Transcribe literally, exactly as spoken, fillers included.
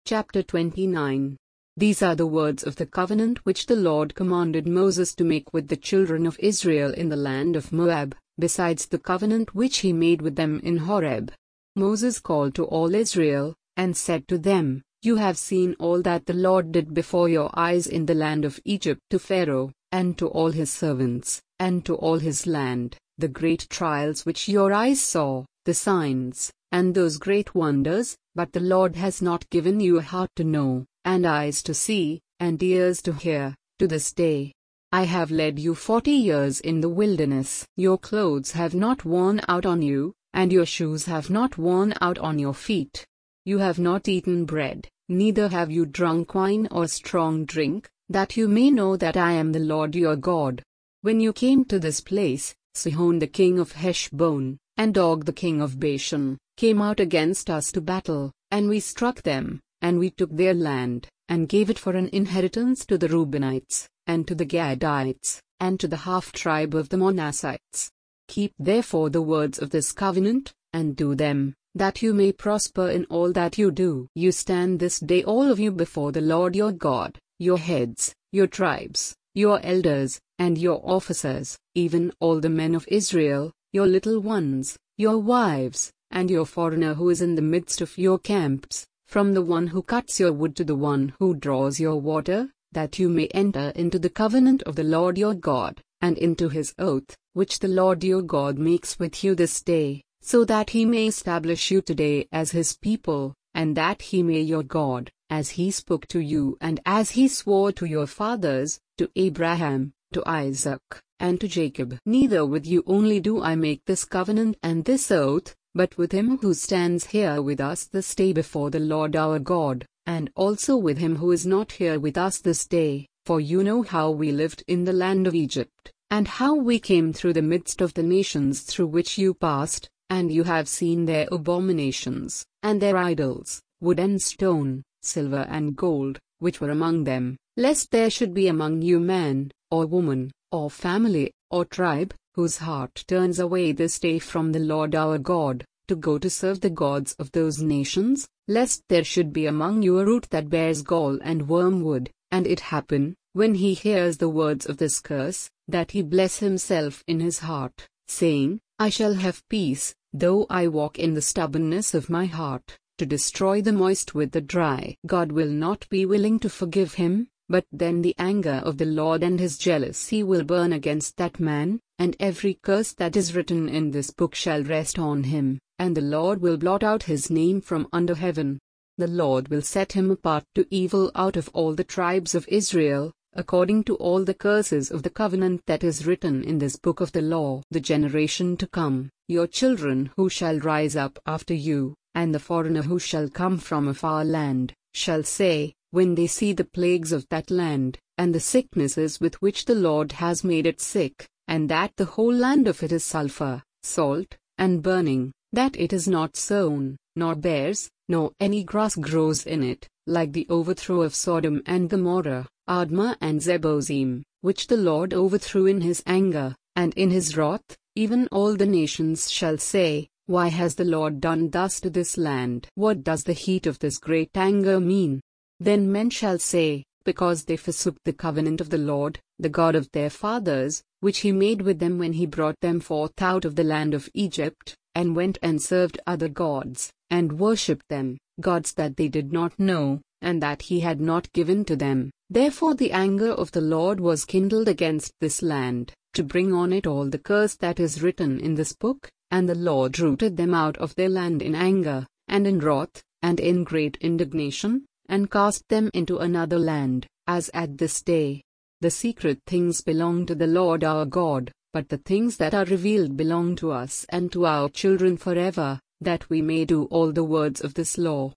Chapter twenty-nine. These are the words of the covenant which the Lord commanded Moses to make with the children of Israel in the land of Moab, besides the covenant which he made with them in Horeb. Moses called to all Israel, and said to them, You have seen all that the Lord did before your eyes in the land of Egypt to Pharaoh, and to all his servants, and to all his land, the great trials which your eyes saw, the signs, and those great wonders, but the Lord has not given you a heart to know, and eyes to see, and ears to hear, to this day. I have led you forty years in the wilderness. Your clothes have not worn out on you, and your shoes have not worn out on your feet. You have not eaten bread, neither have you drunk wine or strong drink, that you may know that I am the Lord your God. When you came to this place, Sihon the king of Heshbon, and Og the king of Bashan, came out against us to battle, and we struck them, and we took their land, and gave it for an inheritance to the Reubenites, and to the Gadites, and to the half-tribe of the Manassites. Keep therefore the words of this covenant, and do them, that you may prosper in all that you do. You stand this day all of you before the Lord your God, your heads, your tribes, your elders, and your officers, even all the men of Israel, your little ones, your wives, and your foreigner who is in the midst of your camps, from the one who cuts your wood to the one who draws your water, that you may enter into the covenant of the Lord your God, and into his oath, which the Lord your God makes with you this day, so that he may establish you today as his people, and that he may your God, as he spoke to you and as he swore to your fathers, to Abraham, to Isaac, and to Jacob. Neither with you only do I make this covenant and this oath, but with him who stands here with us this day before the Lord our God, and also with him who is not here with us this day, for you know how we lived in the land of Egypt, and how we came through the midst of the nations through which you passed, and you have seen their abominations, and their idols, wood and stone, silver and gold, which were among them, lest there should be among you man, or woman, or family, or tribe, whose heart turns away this day from the Lord our God, to go to serve the gods of those nations, lest there should be among you a root that bears gall and wormwood, and it happen, when he hears the words of this curse, that he bless himself in his heart, saying, I shall have peace, though I walk in the stubbornness of my heart, to destroy the moist with the dry. God will not be willing to forgive him, but then the anger of the Lord and his jealousy will burn against that man, and every curse that is written in this book shall rest on him, and the Lord will blot out his name from under heaven. The Lord will set him apart to evil out of all the tribes of Israel, according to all the curses of the covenant that is written in this book of the law. The generation to come, your children who shall rise up after you, and the foreigner who shall come from a far land, shall say, when they see the plagues of that land, and the sicknesses with which the Lord has made it sick, and that the whole land of it is sulfur, salt, and burning, that it is not sown, nor bears, nor any grass grows in it, like the overthrow of Sodom and Gomorrah, Admah and Zeboim, which the Lord overthrew in his anger, and in his wrath, even all the nations shall say, Why has the Lord done thus to this land? What does the heat of this great anger mean? Then men shall say, Because they forsook the covenant of the Lord, the God of their fathers, which he made with them when he brought them forth out of the land of Egypt, and went and served other gods, and worshipped them, gods that they did not know, and that he had not given to them. Therefore the anger of the Lord was kindled against this land, to bring on it all the curse that is written in this book, and the Lord rooted them out of their land in anger, and in wrath, and in great indignation, and cast them into another land, as at this day. The secret things belong to the Lord our God, but the things that are revealed belong to us and to our children forever, that we may do all the words of this law.